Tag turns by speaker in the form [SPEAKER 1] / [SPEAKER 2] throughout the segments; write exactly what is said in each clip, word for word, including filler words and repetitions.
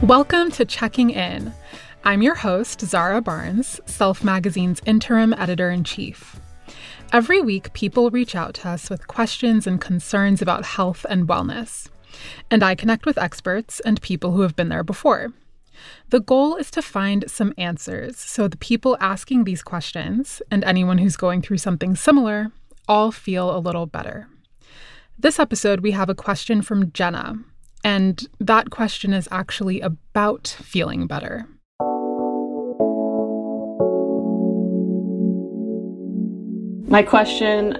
[SPEAKER 1] Welcome to Checking In. I'm your host, Zara Barnes, Self Magazine's interim editor-in-chief. Every week, people reach out to us with questions and concerns about health and wellness. And I connect with experts and people who have been there before. The goal is to find some answers so the people asking these questions, and anyone who's going through something similar, all feel a little better. This episode, we have a question from Jenna, and that question is actually about feeling better.
[SPEAKER 2] My question,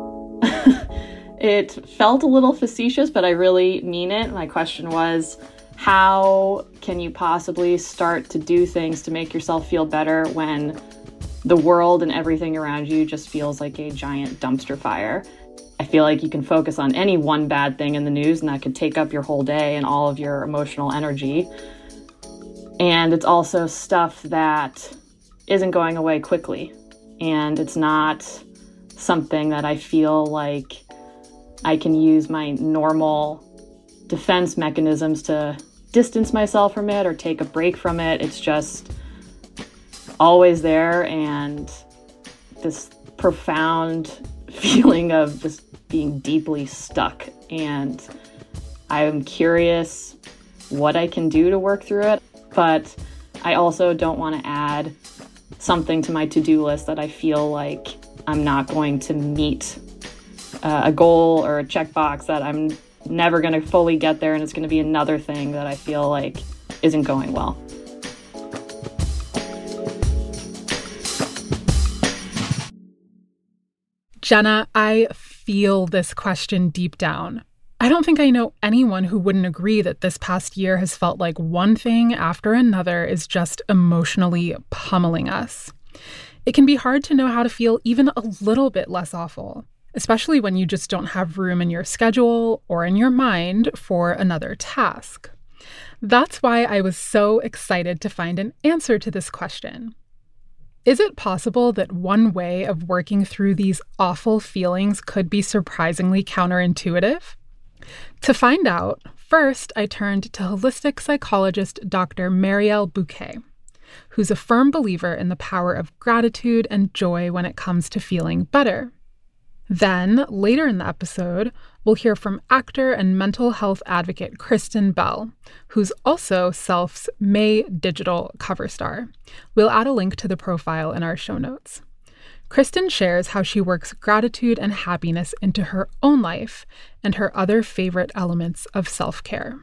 [SPEAKER 2] it felt a little facetious, but I really mean it. My question was, how can you possibly start to do things to make yourself feel better when the world and everything around you just feels like a giant dumpster fire? I feel like you can focus on any one bad thing in the news and that could take up your whole day and all of your emotional energy. And it's also stuff that isn't going away quickly. And it's not something that I feel like I can use my normal defense mechanisms to distance myself from it or take a break from it. It's just always there, and this profound feeling of just being deeply stuck. And I'm curious what I can do to work through it, but I also don't want to add something to my to-do list that I feel like I'm not going to meet uh, a goal or a checkbox that I'm never going to fully get there, and it's going to be another thing that I feel like isn't going well.
[SPEAKER 1] Jenna, I feel this question deep down. I don't think I know anyone who wouldn't agree that this past year has felt like one thing after another is just emotionally pummeling us. It can be hard to know how to feel even a little bit less awful, especially when you just don't have room in your schedule or in your mind for another task. That's why I was so excited to find an answer to this question. Is it possible that one way of working through these awful feelings could be surprisingly counterintuitive? To find out, first I turned to holistic psychologist Doctor Marielle Bouquet, who's a firm believer in the power of gratitude and joy when it comes to feeling better. Then, later in the episode, we'll hear from actor and mental health advocate Kristen Bell, who's also Self's May Digital cover star. We'll add a link to the profile in our show notes. Kristen shares how she works gratitude and happiness into her own life and her other favorite elements of self-care.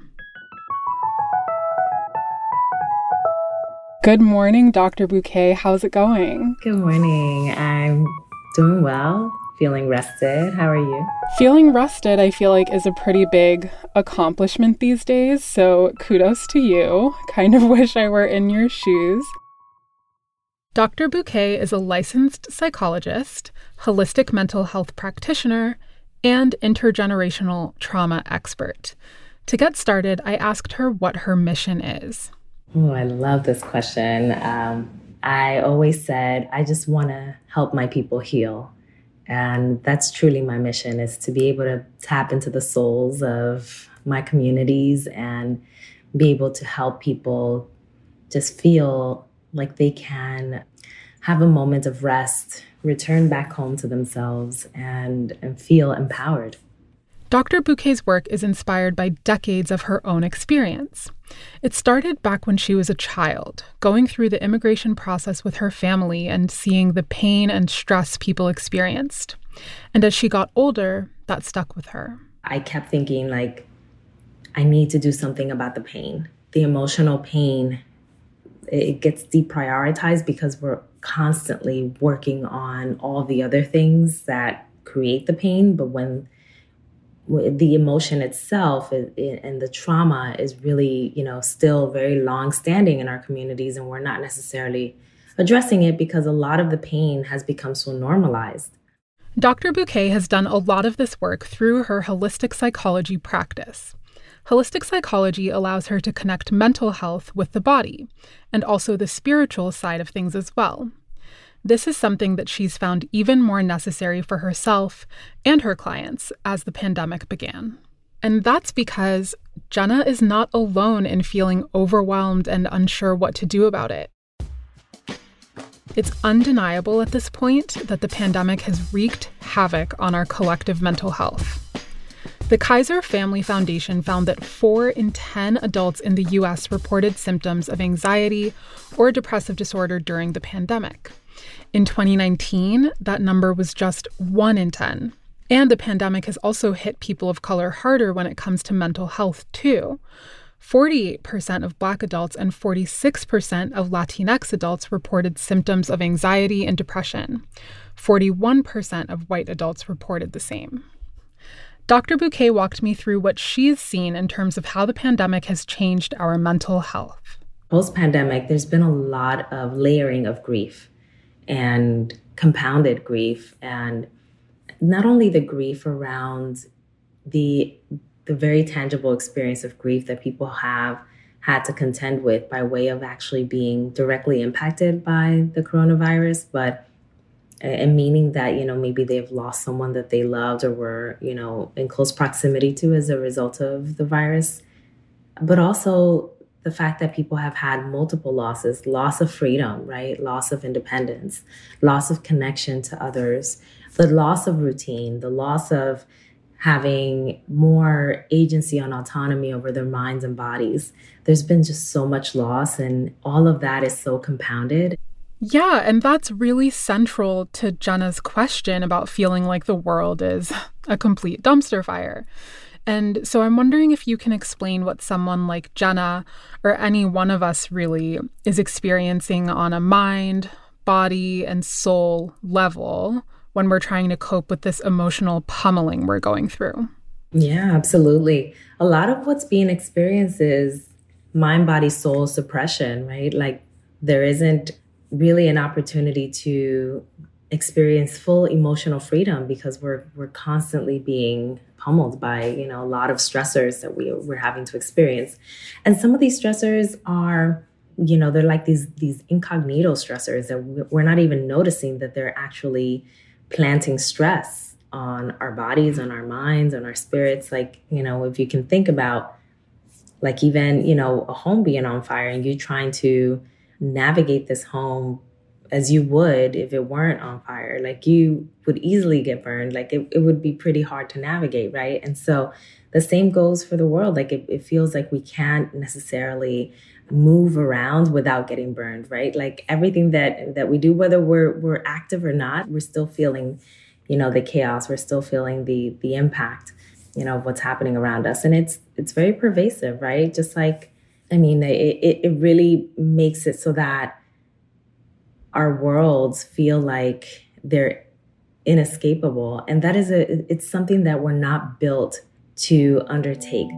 [SPEAKER 1] Good morning, Doctor Bouquet. How's it going?
[SPEAKER 3] Good morning. I'm doing well. Feeling rested. How are you?
[SPEAKER 1] Feeling rested, I feel like, is a pretty big accomplishment these days, so kudos to you. Kind of wish I were in your shoes. Doctor Bouquet is a licensed psychologist, holistic mental health practitioner, and intergenerational trauma expert. To get started, I asked her what her mission is.
[SPEAKER 3] Oh, I love this question. Um, I always said, I just want to help my people heal. And that's truly my mission, is to be able to tap into the souls of my communities and be able to help people just feel like they can have a moment of rest, return back home to themselves, and, and feel empowered.
[SPEAKER 1] Doctor Bouquet's work is inspired by decades of her own experience. It started back when she was a child, going through the immigration process with her family and seeing the pain and stress people experienced. And as she got older, that stuck with her.
[SPEAKER 3] I kept thinking, like, I need to do something about the pain. The emotional pain, it gets deprioritized because we're constantly working on all the other things that create the pain. But when the emotion itself and the trauma is really, you know, still very long-standing in our communities, and we're not necessarily addressing it because a lot of the pain has become so normalized.
[SPEAKER 1] Doctor Bouquet has done a lot of this work through her holistic psychology practice. Holistic psychology allows her to connect mental health with the body, and also the spiritual side of things as well. This is something that she's found even more necessary for herself and her clients as the pandemic began. And that's because Jenna is not alone in feeling overwhelmed and unsure what to do about it. It's undeniable at this point that the pandemic has wreaked havoc on our collective mental health. The Kaiser Family Foundation found that four in ten adults in the U S reported symptoms of anxiety or depressive disorder during the pandemic. In twenty nineteen, that number was just one in ten. And the pandemic has also hit people of color harder when it comes to mental health, too. forty-eight percent of Black adults and forty-six percent of Latinx adults reported symptoms of anxiety and depression. forty-one percent of white adults reported the same. Doctor Bouquet walked me through what she's seen in terms of how the pandemic has changed our mental health.
[SPEAKER 3] Post-pandemic, there's been a lot of layering of grief and compounded grief, and not only the grief around the the very tangible experience of grief that people have had to contend with by way of actually being directly impacted by the coronavirus, but and meaning that, you know, maybe they've lost someone that they loved or were, you know, in close proximity to as a result of the virus. But also the fact that people have had multiple losses, loss of freedom, right? Loss of independence, loss of connection to others, the loss of routine, the loss of having more agency and autonomy over their minds and bodies. There's been just so much loss, and all of that is so compounded.
[SPEAKER 1] Yeah, and that's really central to Jenna's question about feeling like the world is a complete dumpster fire. And so I'm wondering if you can explain what someone like Jenna, or any one of us really, is experiencing on a mind, body, and soul level when we're trying to cope with this emotional pummeling we're going through.
[SPEAKER 3] Yeah, absolutely. A lot of what's being experienced is mind, body, soul suppression, right? Like there isn't really an opportunity to experience full emotional freedom because we're we're constantly being pummeled by, you know, a lot of stressors that we we're having to experience. And some of these stressors are, you know, they're like these these incognito stressors that we're not even noticing that they're actually planting stress on our bodies, on our minds, on our spirits. Like, you know, if you can think about like even, you know, a home being on fire and you trying to navigate this home as you would if it weren't on fire, like you would easily get burned. Like it, it would be pretty hard to navigate, right? And so the same goes for the world. Like it, it feels like we can't necessarily move around without getting burned, right? Like everything that that we do, whether we're we're active or not, we're still feeling, you know, the chaos. We're still feeling the the impact, you know, of what's happening around us. And it's it's very pervasive, right? Just like, I mean, it, it really makes it so that our worlds feel like they're inescapable. And that is a, it's something that we're not built to undertake.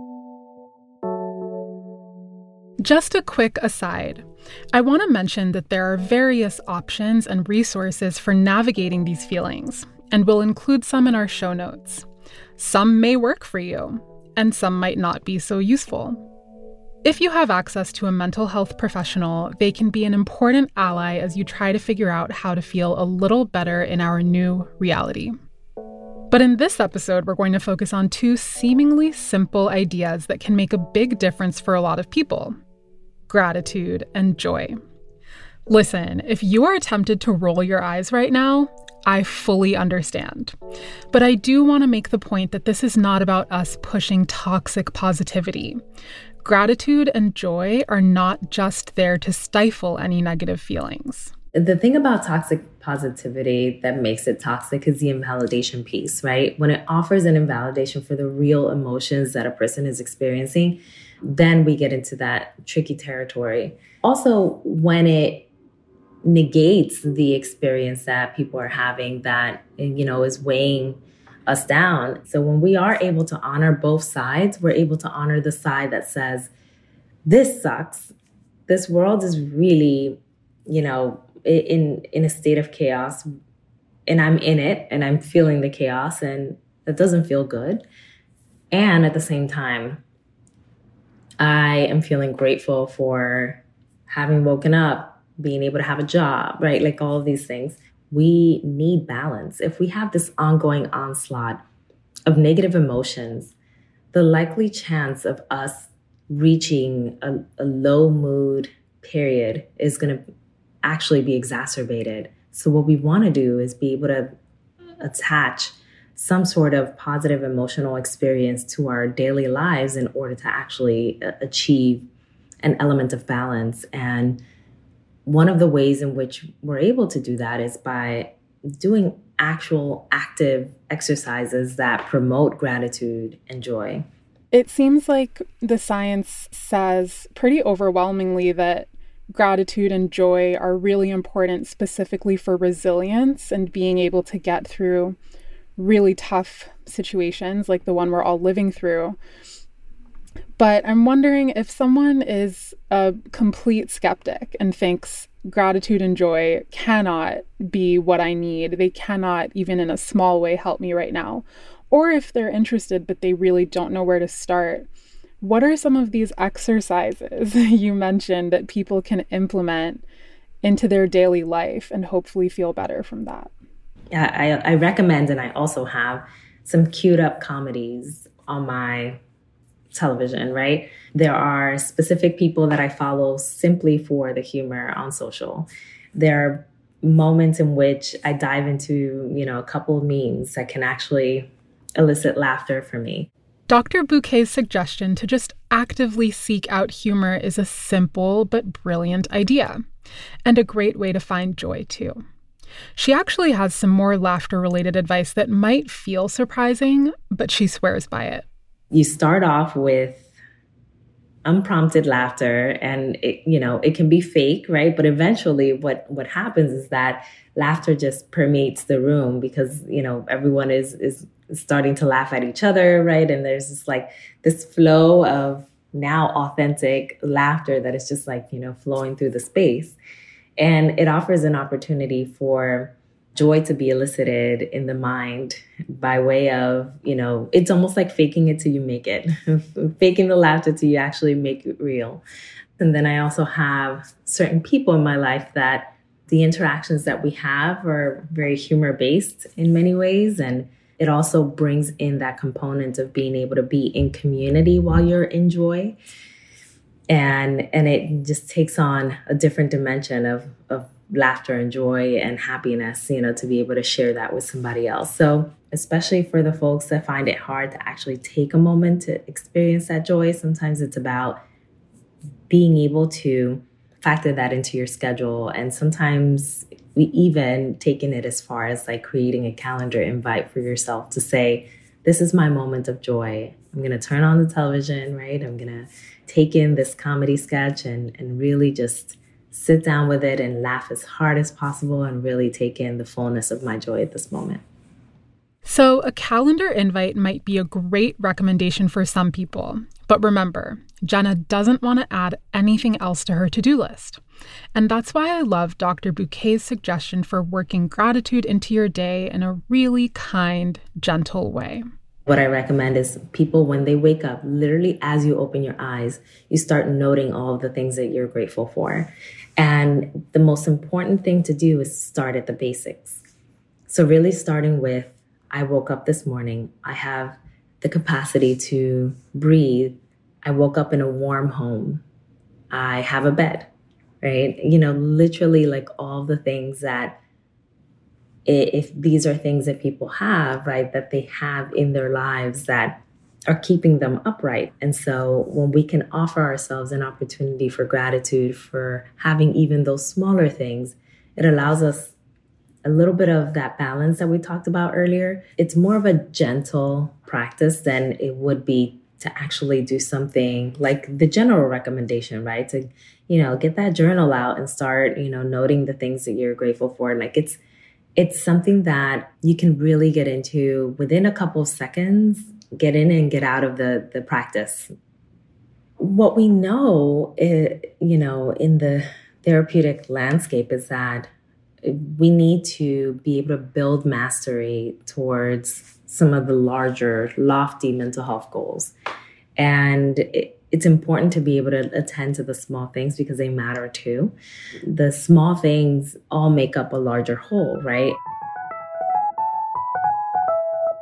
[SPEAKER 1] Just a quick aside, I want to mention that there are various options and resources for navigating these feelings, and we'll include some in our show notes. Some may work for you, and some might not be so useful. If you have access to a mental health professional, they can be an important ally as you try to figure out how to feel a little better in our new reality. But in this episode, we're going to focus on two seemingly simple ideas that can make a big difference for a lot of people: gratitude and joy. Listen, if you are tempted to roll your eyes right now, I fully understand. But I do want to make the point that this is not about us pushing toxic positivity. Gratitude and joy are not just there to stifle any negative feelings.
[SPEAKER 3] The thing about toxic positivity that makes it toxic is the invalidation piece, right? When it offers an invalidation for the real emotions that a person is experiencing, then we get into that tricky territory. Also, when it negates the experience that people are having that, you know, is weighing us down. So when we are able to honor both sides, we're able to honor the side that says, this sucks. This world is really, you know, in in a state of chaos, and I'm in it and I'm feeling the chaos, and it doesn't feel good. And at the same time, I am feeling grateful for having woken up, being able to have a job, right? Like all of these things. We need balance. If we have this ongoing onslaught of negative emotions the likely chance of us reaching a, a low mood period is going to actually be exacerbated. So what we want to do is be able to attach some sort of positive emotional experience to our daily lives in order to actually achieve an element of balance. And one of the ways in which we're able to do that is by doing actual active exercises that promote gratitude and joy.
[SPEAKER 1] It seems like the science says pretty overwhelmingly that gratitude and joy are really important specifically for resilience and being able to get through really tough situations like the one we're all living through. But I'm wondering if someone is a complete skeptic and thinks gratitude and joy cannot be what I need, they cannot even in a small way help me right now, or if they're interested but they really don't know where to start, what are some of these exercises you mentioned that people can implement into their daily life and hopefully feel better from that?
[SPEAKER 3] Yeah, I, I recommend, and I also have some queued up comedies on my television, right? There are specific people that I follow simply for the humor on social. There are moments in which I dive into, you know, a couple of memes that can actually elicit laughter for me.
[SPEAKER 1] Doctor Bouquet's suggestion to just actively seek out humor is a simple but brilliant idea, and a great way to find joy too. She actually has some more laughter-related advice that might feel surprising, but she swears by it.
[SPEAKER 3] You start off with unprompted laughter, and it, you know, it can be fake, right? But eventually what, what happens is that laughter just permeates the room because, you know, everyone is, is starting to laugh at each other, right? And there's just like this flow of now authentic laughter that is just like, you know, flowing through the space. And it offers an opportunity for joy to be elicited in the mind by way of, you know, it's almost like faking it till you make it, faking the laughter till you actually make it real. And then I also have certain people in my life that the interactions that we have are very humor-based in many ways. And it also brings in that component of being able to be in community while you're in joy. And and it just takes on a different dimension of, of laughter and joy and happiness, you know, to be able to share that with somebody else. So especially for the folks that find it hard to actually take a moment to experience that joy, sometimes it's about being able to factor that into your schedule. And sometimes we even taking it as far as like creating a calendar invite for yourself to say, this is my moment of joy. I'm going to turn on the television, right? I'm going to take in this comedy sketch and, and really just sit down with it and laugh as hard as possible and really take in the fullness of my joy at this moment.
[SPEAKER 1] So a calendar invite might be a great recommendation for some people. But remember, Jenna doesn't want to add anything else to her to-do list. And that's why I love Doctor Bouquet's suggestion for working gratitude into your day in a really kind, gentle way.
[SPEAKER 3] What I recommend is people, when they wake up, literally as you open your eyes, you start noting all of the things that you're grateful for. And the most important thing to do is start at the basics. So really starting with, I woke up this morning. I have the capacity to breathe. I woke up in a warm home. I have a bed, right? You know, literally like all the things that if these are things that people have, right, that they have in their lives that are keeping them upright. And so when we can offer ourselves an opportunity for gratitude for having even those smaller things, it allows us a little bit of that balance that we talked about earlier. It's more of a gentle practice than it would be to actually do something like the general recommendation, right? To, you know, get that journal out and start, you know, noting the things that you're grateful for. Like it's, It's something that you can really get into within a couple of seconds, get in and get out of the, the practice. What we know, is, you know, in the therapeutic landscape is that we need to be able to build mastery towards some of the larger, lofty mental health goals. And it, it's important to be able to attend to the small things because they matter too. The small things all make up a larger whole, right?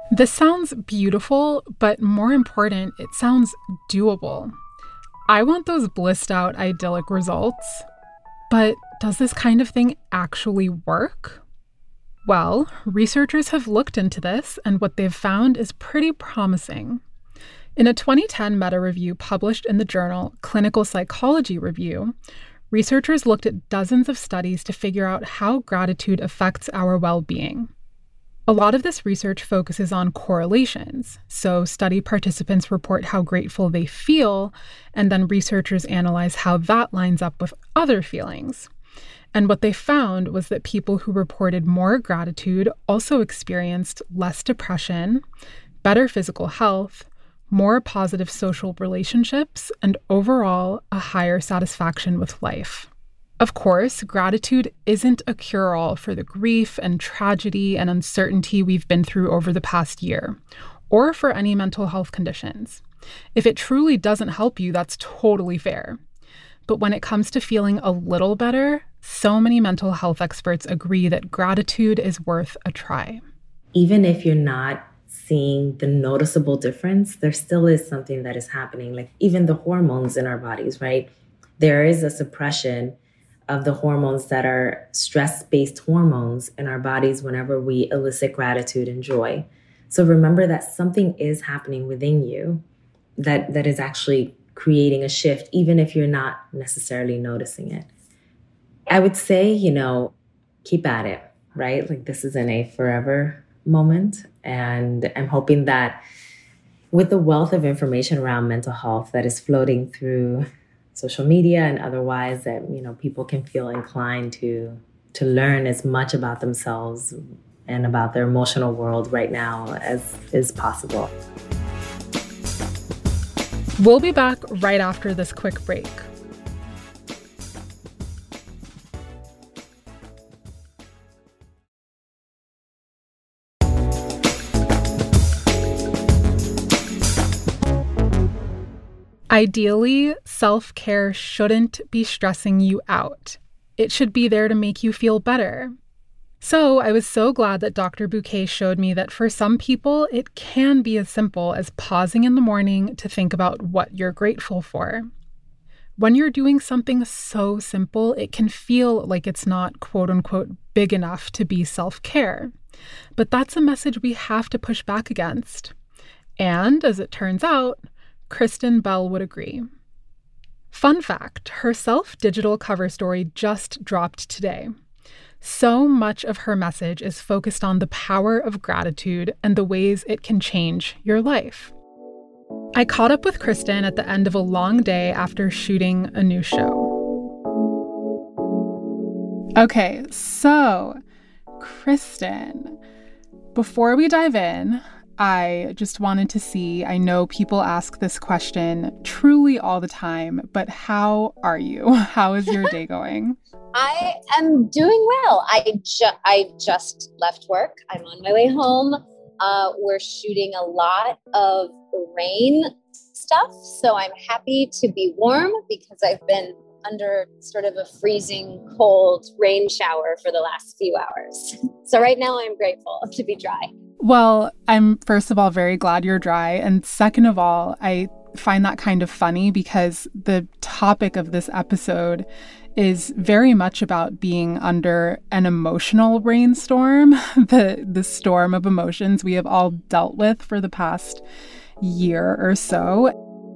[SPEAKER 1] This sounds beautiful, but more important, it sounds doable. I want those blissed out idyllic results. But does this kind of thing actually work? Well, researchers have looked into this, and what they've found is pretty promising. In a twenty ten meta-review published in the journal Clinical Psychology Review, researchers looked at dozens of studies to figure out how gratitude affects our well-being. A lot of this research focuses on correlations. So study participants report how grateful they feel, and then researchers analyze how that lines up with other feelings. And what they found was that people who reported more gratitude also experienced less depression, better physical health, more positive social relationships, and overall a higher satisfaction with life. Of course, gratitude isn't a cure-all for the grief and tragedy and uncertainty we've been through over the past year, or for any mental health conditions. If it truly doesn't help you, that's totally fair. But when it comes to feeling a little better, so many mental health experts agree that gratitude is worth a try.
[SPEAKER 3] Even if you're not seeing the noticeable difference, there still is something that is happening. Like even the hormones in our bodies, right? There is a suppression of the hormones that are stress-based hormones in our bodies whenever we elicit gratitude and joy. So remember that something is happening within you that, that is actually creating a shift, even if you're not necessarily noticing it. I would say, you know, keep at it, right? Like this isn't a forever moment. And I'm hoping that with the wealth of information around mental health that is floating through social media and otherwise, that, you know, people can feel inclined to to learn as much about themselves and about their emotional world right now as is possible.
[SPEAKER 1] We'll be back right after this quick break. Ideally, self-care shouldn't be stressing you out. It should be there to make you feel better. So I was so glad that Doctor Bouquet showed me that for some people, it can be as simple as pausing in the morning to think about what you're grateful for. When you're doing something so simple, it can feel like it's not quote unquote big enough to be self-care. But that's a message we have to push back against. And as it turns out, Kristen Bell would agree. Fun fact, her self-digital cover story just dropped today. So much of her message is focused on the power of gratitude and the ways it can change your life. I caught up with Kristen at the end of a long day after shooting a new show. Okay, so, Kristen, before we dive in, I just wanted to see, I know people ask this question truly all the time, but how are you? How is your day going?
[SPEAKER 4] I am doing well. I, ju- I just left work. I'm on my way home. Uh, we're shooting a lot of rain stuff, so I'm happy to be warm because I've been under sort of a freezing cold rain shower for the last few hours. So right now I'm grateful to be dry.
[SPEAKER 1] Well, I'm first of all very glad you're dry. And second of all, I find that kind of funny because the topic of this episode is very much about being under an emotional rainstorm, the the storm of emotions we have all dealt with for the past year or so.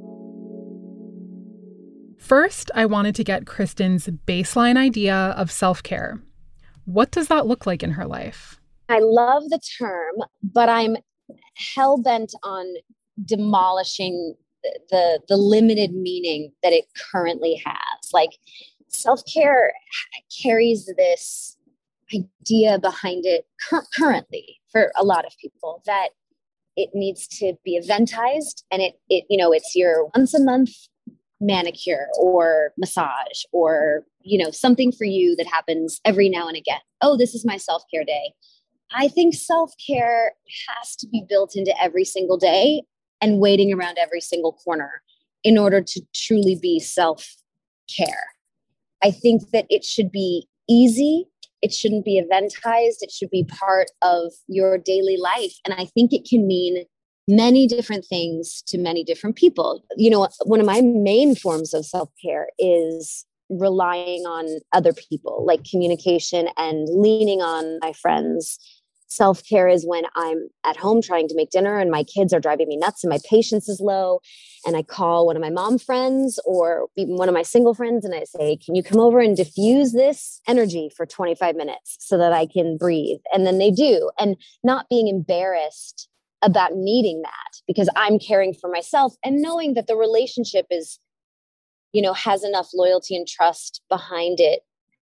[SPEAKER 1] First, I wanted to get Kristen's baseline idea of self-care. What does that look like in her life?
[SPEAKER 4] I love the term, but I'm hell-bent on demolishing the, the, the limited meaning that it currently has. Like, self-care carries this idea behind it cur- currently for a lot of people that it needs to be eventized, and it, it, you know, it's your once a month manicure or massage or, you know, something for you that happens every now and again. Oh, this is my self-care day. I think self-care has to be built into every single day and waiting around every single corner in order to truly be self-care. I think that it should be easy It shouldn't be eventized. It should be part of your daily life. And I think it can mean many different things to many different people. You know, one of my main forms of self-care is relying on other people, like communication and leaning on my friends. Self-care is when I'm at home trying to make dinner and my kids are driving me nuts and my patience is low. And I call one of my mom friends or even one of my single friends and I say, can you come over and diffuse this energy for twenty-five minutes so that I can breathe? And then they do. And not being embarrassed about needing that because I'm caring for myself and knowing that the relationship is, you know, has enough loyalty and trust behind it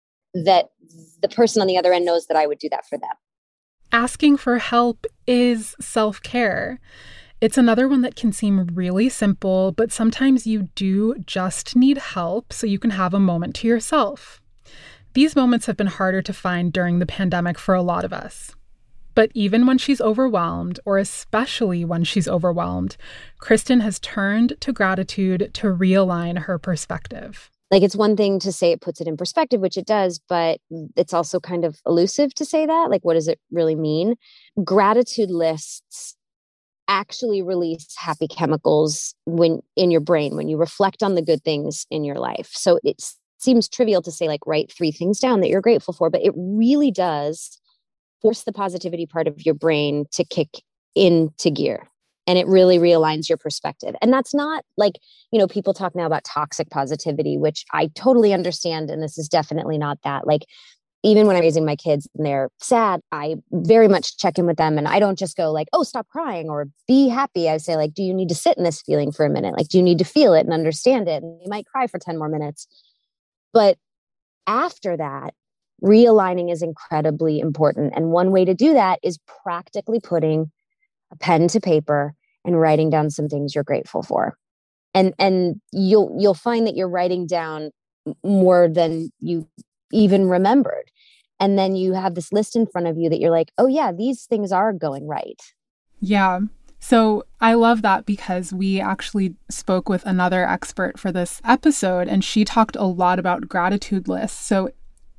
[SPEAKER 4] that the person on the other end knows that I would do that for them.
[SPEAKER 1] Asking for help is self-care. It's another one that can seem really simple, but sometimes you do just need help so you can have a moment to yourself. These moments have been harder to find during the pandemic for a lot of us. But even when she's overwhelmed, or especially when she's overwhelmed, Kristen has turned to gratitude to realign her perspective.
[SPEAKER 4] Like, it's one thing to say it puts it in perspective, which it does, but it's also kind of elusive to say that. Like, what does it really mean? Gratitude lists actually release happy chemicals when in your brain, when you reflect on the good things in your life. So it seems trivial to say, like, write three things down that you're grateful for, but it really does force the positivity part of your brain to kick into gear. And it really realigns your perspective. And that's not like, you know, people talk now about toxic positivity, which I totally understand. And this is definitely not that. Like, even when I'm raising my kids and they're sad, I very much check in with them. And I don't just go like, oh, stop crying or be happy. I say, like, do you need to sit in this feeling for a minute? Like, do you need to feel it and understand it? And you might cry for ten more minutes. But after that, realigning is incredibly important. And one way to do that is practically putting a pen to paper and writing down some things you're grateful for. And and you'll you'll find that you're writing down more than you even remembered. And then you have this list in front of you that you're like, oh yeah, these things are going right.
[SPEAKER 1] Yeah. So I love that because we actually spoke with another expert for this episode and she talked a lot about gratitude lists. So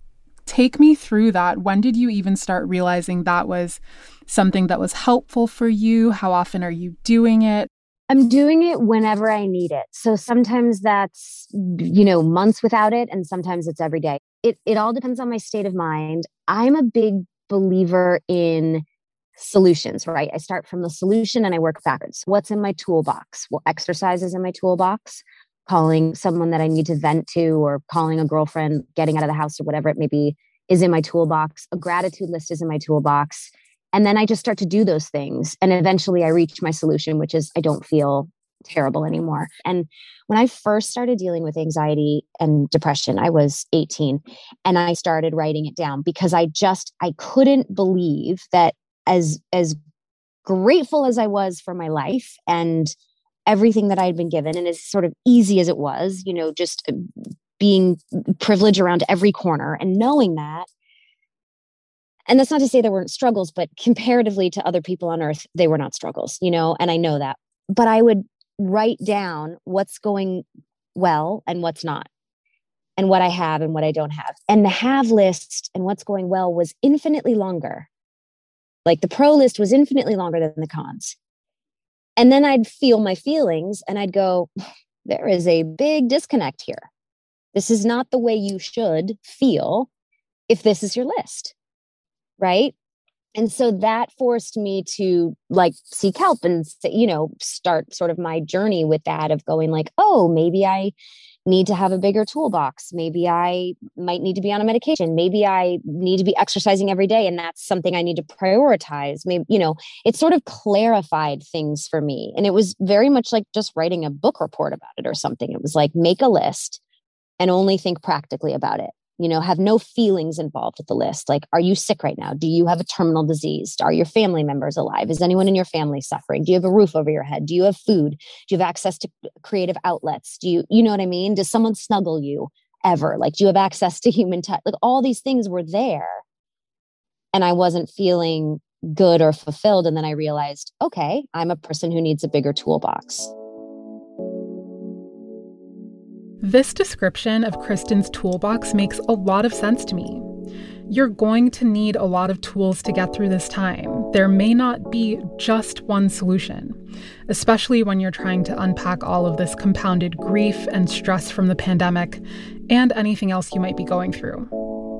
[SPEAKER 1] take me through that. When did you even start realizing that was something that was helpful for you? How often are you doing it?
[SPEAKER 4] I'm doing it whenever I need it. So sometimes that's, you know, months without it, and sometimes it's every day. It it all depends on my state of mind. I'm a big believer in solutions, right? I start from the solution and I work backwards. What's in my toolbox? Well, exercise is in my toolbox. Calling someone that I need to vent to or calling a girlfriend, getting out of the house or whatever it may be is in my toolbox. A gratitude list is in my toolbox. And then I just start to do those things. And eventually I reach my solution, which is I don't feel terrible anymore. And when I first started dealing with anxiety and depression, I was eighteen and I started writing it down because I just, I couldn't believe that as, as grateful as I was for my life and everything that I had been given, and as sort of easy as it was, you know, just being privileged around every corner and knowing that. And that's not to say there weren't struggles, but comparatively to other people on earth, they were not struggles, you know, and I know that. But I would write down what's going well and what's not, and what I have and what I don't have. And the have list and what's going well was infinitely longer. Like the pro list was infinitely longer than the cons. And then I'd feel my feelings and I'd go, there is a big disconnect here. This is not the way you should feel if this is your list. Right. And so that forced me to like seek help and, you know, start sort of my journey with that of going like, oh, maybe I need to have a bigger toolbox. Maybe I might need to be on a medication. Maybe I need to be exercising every day. And that's something I need to prioritize. Maybe, you know, it sort of clarified things for me. And it was very much like just writing a book report about it or something. It was like, make a list and only think practically about it. You know, have no feelings involved with the list. Like, are you sick right now? Do you have a terminal disease? Are your family members alive? Is anyone in your family suffering? Do you have a roof over your head? Do you have food? Do you have access to creative outlets? Do you, you know what I mean? Does someone snuggle you ever? Like, do you have access to human touch? Like, all these things were there. And I wasn't feeling good or fulfilled. And then I realized, okay, I'm a person who needs a bigger toolbox.
[SPEAKER 1] This description of Kristen's toolbox makes a lot of sense to me. You're going to need a lot of tools to get through this time. There may not be just one solution, especially when you're trying to unpack all of this compounded grief and stress from the pandemic and anything else you might be going through.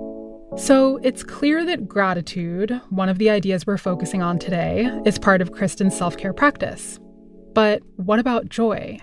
[SPEAKER 1] So it's clear that gratitude, one of the ideas we're focusing on today, is part of Kristen's self-care practice. But what about joy?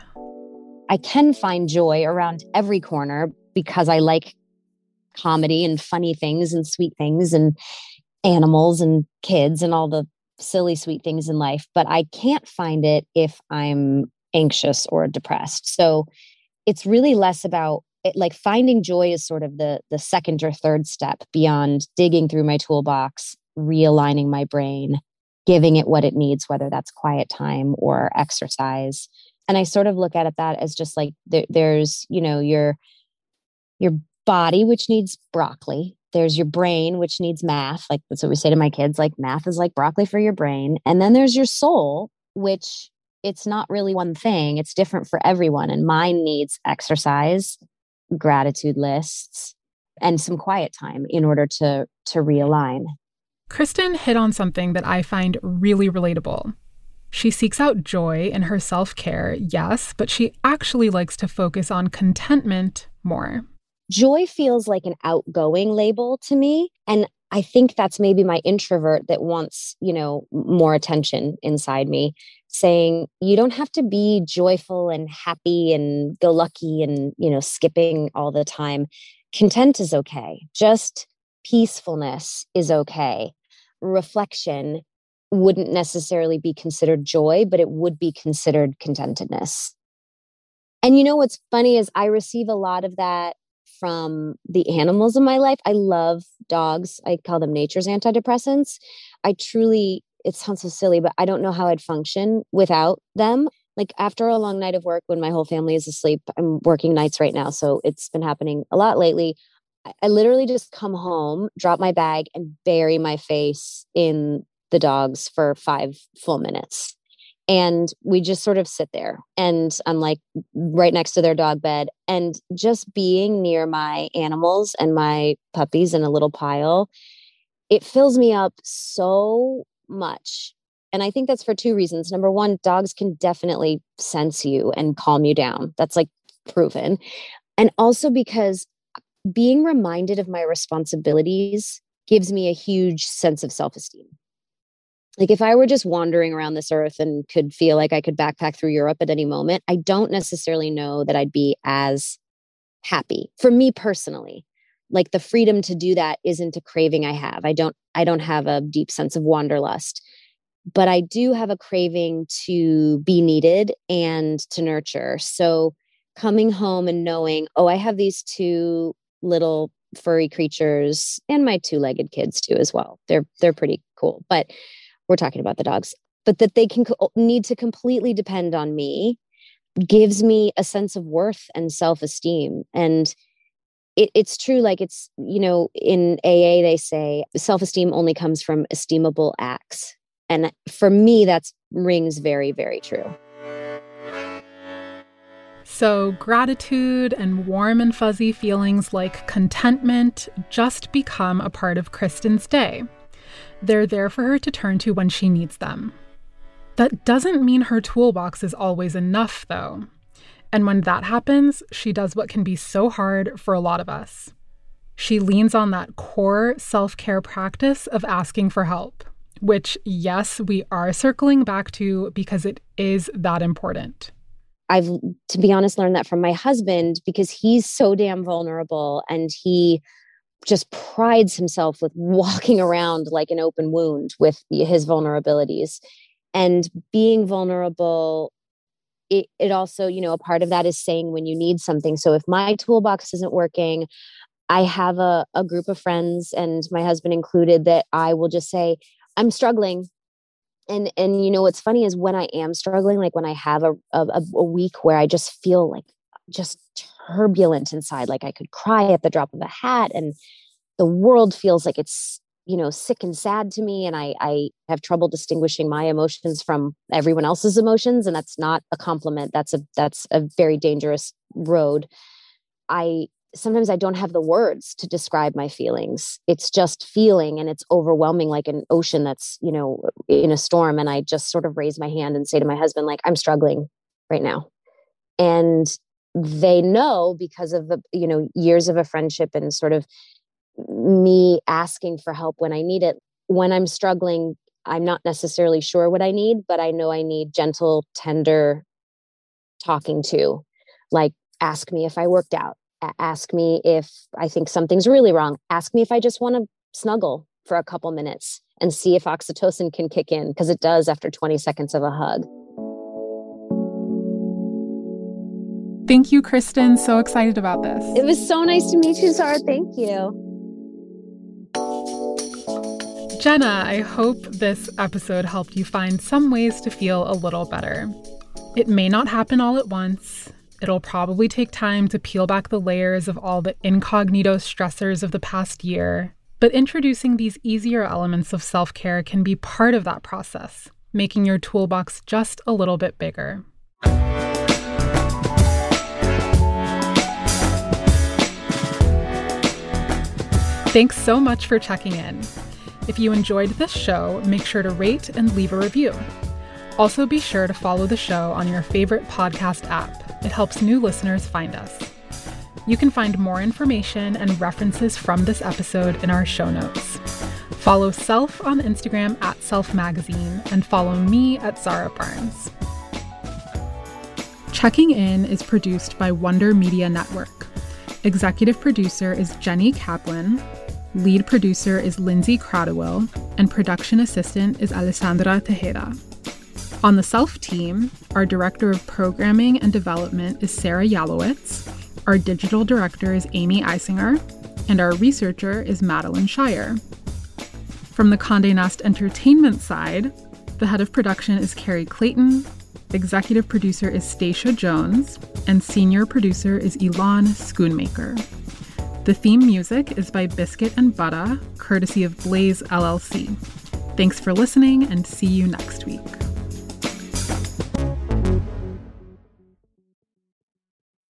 [SPEAKER 4] I can find joy around every corner because I like comedy and funny things and sweet things and animals and kids and all the silly, sweet things in life. But I can't find it if I'm anxious or depressed. So it's really less about it, like finding joy is sort of the, the second or third step beyond digging through my toolbox, realigning my brain, giving it what it needs, whether that's quiet time or exercise. And I sort of look at it that as just like there, there's, you know, your your body, which needs broccoli. There's your brain, which needs math. Like that's what we say to my kids, like math is like broccoli for your brain. And then there's your soul, which it's not really one thing. It's different for everyone. And mine needs exercise, gratitude lists, and some quiet time in order to, to realign.
[SPEAKER 1] Kristen hit on something that I find really relatable. She seeks out joy in her self-care, yes, but she actually likes to focus on contentment more.
[SPEAKER 4] Joy feels like an outgoing label to me. And I think that's maybe my introvert that wants, you know, more attention inside me, saying you don't have to be joyful and happy and go lucky and, you know, skipping all the time. Content is okay. Just peacefulness is okay. Reflection wouldn't necessarily be considered joy, but it would be considered contentedness. And you know what's funny is I receive a lot of that from the animals in my life. I love dogs. I call them nature's antidepressants. I truly, it sounds so silly, but I don't know how I'd function without them. Like after a long night of work, when my whole family is asleep, I'm working nights right now, so it's been happening a lot lately. I, I literally just come home, drop my bag, and bury my face in the dogs for five full minutes. And we just sort of sit there, and I'm like right next to their dog bed, and just being near my animals and my puppies in a little pile, it fills me up so much. And I think that's for two reasons. Number one, dogs can definitely sense you and calm you down. That's like proven. And also because being reminded of my responsibilities gives me a huge sense of self-esteem. Like if I were just wandering around this earth and could feel like I could backpack through Europe at any moment, I don't necessarily know that I'd be as happy. For me personally, like the freedom to do that isn't a craving I have. I don't, I don't have a deep sense of wanderlust, but I do have a craving to be needed and to nurture. So coming home and knowing, oh, I have these two little furry creatures and my two-legged kids too as well. They're, they're pretty cool, but we're talking about the dogs, but that they can co- need to completely depend on me gives me a sense of worth and self-esteem. And it, it's true. Like it's, you know, in A A, they say self-esteem only comes from esteemable acts. And for me, that's rings very, very true.
[SPEAKER 1] So gratitude and warm and fuzzy feelings like contentment just become a part of Kristen's day. They're there for her to turn to when she needs them. That doesn't mean her toolbox is always enough, though. And when that happens, she does what can be so hard for a lot of us. She leans on that core self-care practice of asking for help, which, yes, we are circling back to because it is that important.
[SPEAKER 4] I've, to be honest, learned that from my husband because he's so damn vulnerable and he just prides himself with walking around like an open wound with his vulnerabilities. And being vulnerable, it, it also, you know, a part of that is saying when you need something. So if my toolbox isn't working, I have a, a group of friends, and my husband included, that I will just say, I'm struggling. And, and you know, what's funny is when I am struggling, like when I have a, a, a week where I just feel like just turbulent inside, like I could cry at the drop of a hat, and the world feels like it's, you know, sick and sad to me. And I, I have trouble distinguishing my emotions from everyone else's emotions. And that's not a compliment. That's a, that's a very dangerous road. I sometimes I don't have the words to describe my feelings. It's just feeling, and it's overwhelming, like an ocean that's, you know, in a storm. And I just sort of raise my hand and say to my husband, like, I'm struggling right now. And they know, because of the, you know, years of a friendship and sort of me asking for help when I need it. When I'm struggling, I'm not necessarily sure what I need, but I know I need gentle, tender talking to. Like, ask me if I worked out. Ask me if I think something's really wrong. Ask me if I just want to snuggle for a couple minutes and see if oxytocin can kick in, because it does after twenty seconds of a hug.
[SPEAKER 1] Thank you, Kristen. So excited about this.
[SPEAKER 4] It was so nice to meet you, Zara. Thank you.
[SPEAKER 1] Jenna, I hope this episode helped you find some ways to feel a little better. It may not happen all at once. It'll probably take time to peel back the layers of all the incognito stressors of the past year. But introducing these easier elements of self-care can be part of that process, making your toolbox just a little bit bigger. Thanks so much for checking in. If you enjoyed this show, make sure to rate and leave a review. Also, be sure to follow the show on your favorite podcast app. It helps new listeners find us. You can find more information and references from this episode in our show notes. Follow Self on Instagram at Self Magazine and follow me at Zara Barnes. Checking In is produced by Wonder Media Network. Executive producer is Jenny Kaplan. Lead producer is Lindsay Cradwell, and production assistant is Alessandra Tejeda. On the Self team, our director of programming and development is Sarah Yalowitz, our digital director is Amy Eisinger, and our researcher is Madeline Shire. From the Condé Nast Entertainment side, the head of production is Carrie Clayton, executive producer is Stacia Jones, and senior producer is Elon Schoonmaker. The theme music is by Biscuit and Butter, courtesy of Blaze L L C. Thanks for listening, and see you next week.